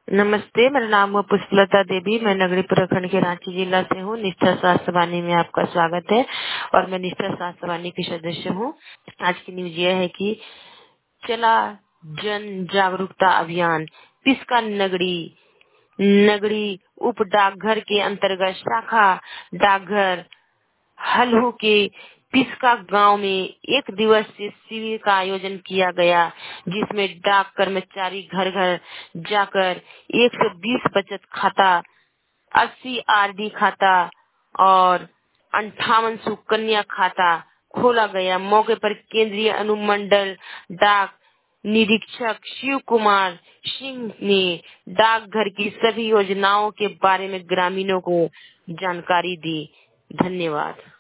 नमस्ते, मेरा नाम है पुष्पलता देवी। मैं नगरी प्रखंड के रांची जिला से हूँ। निष्ठा स्वास्थ्य वाणी में आपका स्वागत है और मैं निष्ठा स्वास्थ्य वाणी की सदस्य हूँ। आज की न्यूज यह है कि चला जन जागरूकता अभियान। पिस्का नगरी नगरी उप डाकघर के अंतर्गत शाखा डाकघर हल्हू के पिस्का गांव में एक दिवसीय शिविर का आयोजन किया गया, जिसमें डाक कर्मचारी घर घर जाकर 120 बचत खाता, 80 आरडी खाता और 58 सुकन्या खाता खोला गया। मौके पर केंद्रीय अनुमंडल डाक निरीक्षक शिव कुमार सिंह ने डाकघर की सभी योजनाओं के बारे में ग्रामीणों को जानकारी दी। धन्यवाद।